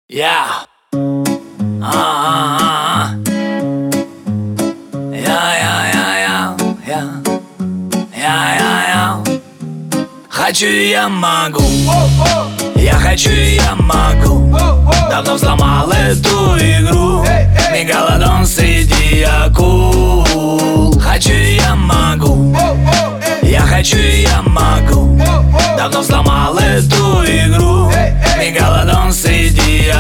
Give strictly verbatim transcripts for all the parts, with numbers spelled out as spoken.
Я а Я я я я я Я я я Хочу и я могу. Я хочу и я могу. Давно взломал эту игру. Мегалодон среди акул. Хочу и я могу. Я хочу и я могу. Давно взломал эту игру. Мегалодон среди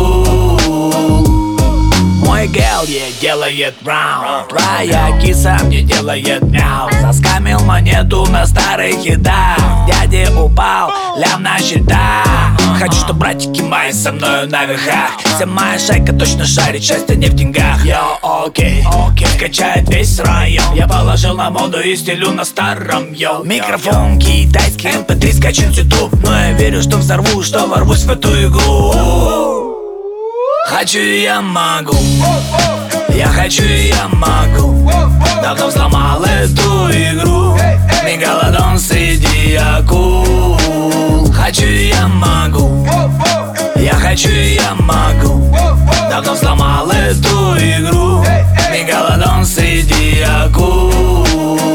акул. Мой гел ей делает раунд. Твоя киса мне делает мяу. Заскамил монету на старых хитах. Дядя упал, лям на счетах. Хочу, чтоб братики мои со мною на верхах. Вся моя шайка точно шарит, счастье не в деньгах. Йо, окей, окей, качает весь район. Я положил на моду и стелю на старом, йо. Микрофон китайский, эм пэ три скачан в ютуб. Но я верю, что взорву, что ворвусь в эту игру. Хочу и я могу. Я хочу и я могу. Давно взломал эту игру. Мегалодон среди акул. Хочу и я могу. Я хочу и я могу. Давно взломал эту игру. Мегалодон среди акул.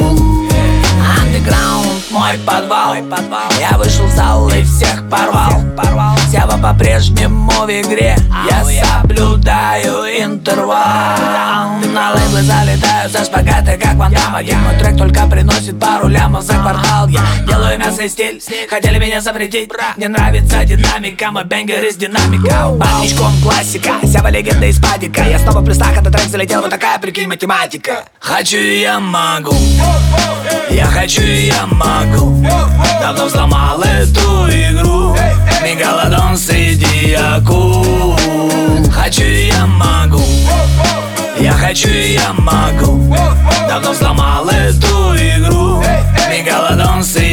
Андеграунд, мой подвал. Я вышел в зал и всех порвал. Сява по-прежнему в игре. Я соблюдаю интервал. На лейблы залетаю со шпагаты, как Ван Дамм. Один мой трек только приносит пару лямов за квартал. Я делаю мясо и стиль, хотели меня запретить. Мне нравится динамика, мой бенгер из динамика. Банничком классика, Сява легенда из падика. Я снова в плюсах, этот трек залетел, вот такая, прикинь, математика. Хочу и я могу. Я хочу и я могу. Давно взломал эту игру. Мегалодон среди акул. Хочу и я могу. Я хочу и я могу. Давно взломал эту игру. Мегалодон среди